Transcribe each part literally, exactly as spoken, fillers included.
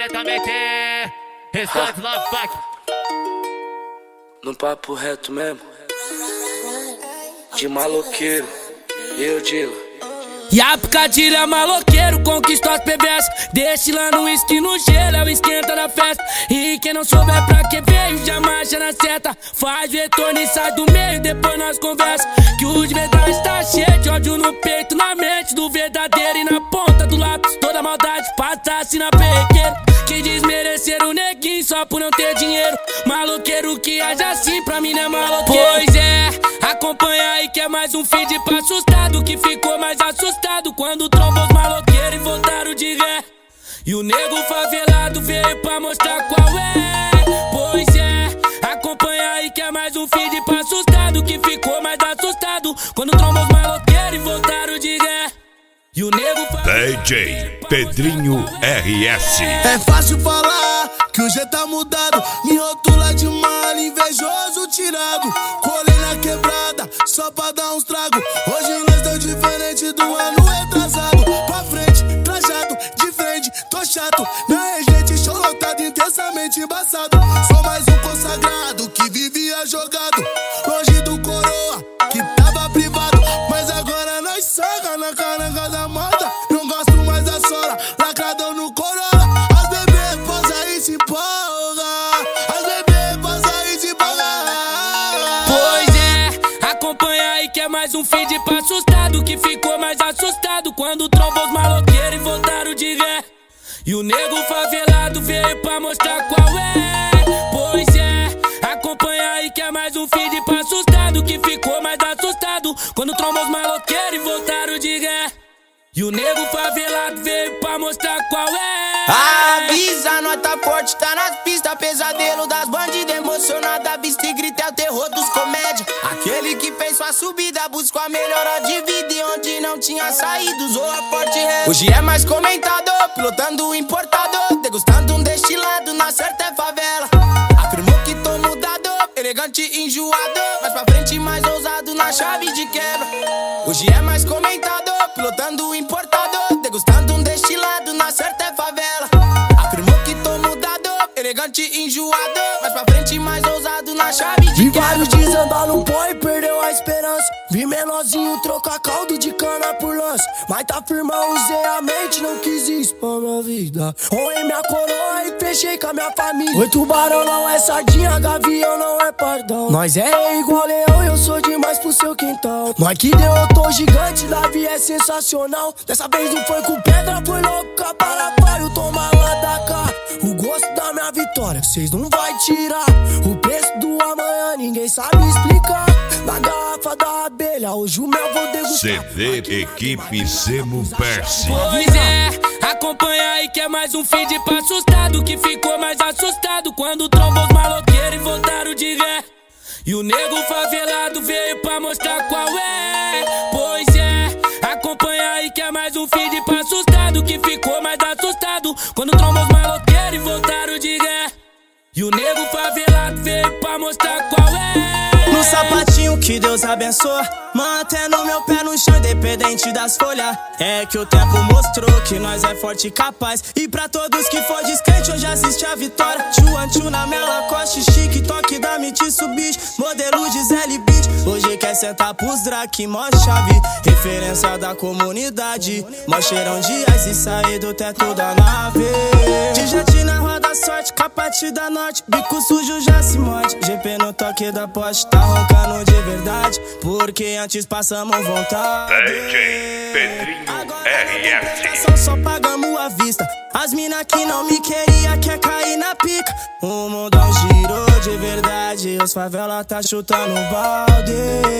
diretamente. Restante Love Pack. No papo reto mesmo, de maloqueiro, eu digo. E a picadilha maloqueiro conquistou as P B S. Destilando uísque no gelo, é o esquenta da festa. E quem não souber pra que veio, já marcha na seta. Faz retorno e sai do meio, depois nós conversa. Que o de verdade tá cheio de ódio no peito, na mente do verdadeiro e na ponta do lápis. Toda maldade passa assim na perrequeira. Que desmerecer o neguinho só por não ter dinheiro. Maloqueiro que age assim pra mim não é maloqueiro. Pois é, acompanha aí que é mais um feed pra assustado. Que ficou mais assustado quando trombou os maloqueiros e voltaram de ré. E o nego favelado veio pra mostrar qual é. Pois é, acompanha aí que é mais um feed pra assustado. Que ficou mais assustado quando trombou os maloqueiros e voltaram de ré. E o nego D J Pedrinho R S. É fácil falar que o G tá mudado. Me rotula de mal, invejoso tirado. Colei na quebrada, só pra dar uns trago. Hoje nós tão diferente do ano retrasado. Pra frente, trajado, de frente, tô chato. Na regente, show lotado, intensamente embaçado. Sou mais um consagrado que vivia jogado. Longe do coroa, que tava privado. Mas agora nós saca na caranga da moda. Não gosto mais da sola, lacradão no Corolla. As bebê posa e se empolga. As bebê posa e se empolga. Pois é, acompanha aí que é mais um feed pra assustado. Que ficou mais assustado quando trombou os maloqueiros e voltaram de ré. E o nego favelado veio pra mostrar qual é. Pois é, acompanha aí que é mais um feed pra assustado. Que ficou mais assustado quando trombou os maloqueiros e voltaram de ré. E o nego favelado veio pra mostrar qual é. Avisa, nós tá forte, tá nas pistas. Pesadelo das bandidas, emocionada. Vista e grita, é o terror dos comédia. Aquele que fez sua subida, buscou a melhora de vida. E onde não tinha saído, usou a forte ré. Hoje é mais comentado, pilotando o importador. Degustando um destilado, na certa é favela. Afirmou que tô mudado, elegante e enjoado. Mais pra frente, mais ousado na chave de quebra. Hoje é mais comentado, pilotando o importador. Degustando um destilado, na certa é favela. Afirmou que tô mudado, elegante e enjoado. Mais pra frente, mais ousado na chave de Vi quebra. vários desandar no pó e perdeu a esperança. Vi menorzinho trocar caldo de cana por lance. Mas tá firmão, usei a mente, não quis isso pra minha vida. Honrei minha coroa e fechei com a minha família. Oi, tubarão não é sardinha, gavião não é pardão. Nós é igual leão, eu sou demais pro seu quintal. Nós que derrotou gigante, Davi é sensacional. Dessa vez não foi com pedra, foi louca para páreo. Toma lá da cá, o gosto da minha vitória cês não vai tirar. O preço do amanhã ninguém sabe explicar. Na garrafa da abelha, hoje o mel vou degustar. C D Equipe Zemo Perse. Pois é, acompanha aí que é mais um feed pra assustado. Que ficou mais assustado quando trombou os maloqueiros e voltaram de ré. E o nego favelado veio pra mostrar qual é. Pois é, acompanha aí que é mais um feed pra assustado. Que ficou mais assustado quando trombou os maloqueiros e voltaram de ré. E o nego favelado veio pra mostrar qual é. No sapatinho que Deus abençoa, mantendo meu pé no chão independente das folhas. É que o tempo mostrou que nós é forte e capaz. E pra todos que for descrente hoje assiste a vitória. Chuan chu na mela, coste chique, toque da Mitiço Beach, modelo Gisele Beach. Hoje quer sentar pros drag, mó chave, referência da comunidade. Mó cheirão de ice e sair do teto da nave. De jet na roda sorte, capate da norte, bico sujo já se morde. G P no toque da poste, tá roncando de verdade, porque antes passamos vontade. D J Pedrinho R S. Só pagamos à vista. As mina que não me queria quer cair na pica. O mundão girou de verdade, os favela tá chutando balde.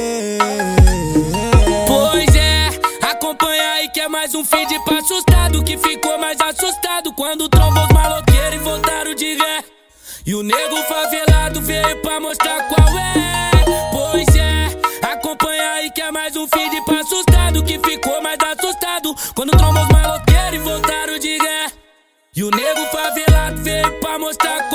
Pois é, acompanha aí que é mais um feed pra assustado. Que ficou mais assustado quando trombou os maloqueiros e voltaram de ré. E o nego favelado veio pra mostrar qual é. Pois é, acompanha aí que é mais um feed pra assustado. Que ficou mais assustado quando trombou os maloqueiros e voltaram de ré. E o nego favelado veio pra mostrar qual é.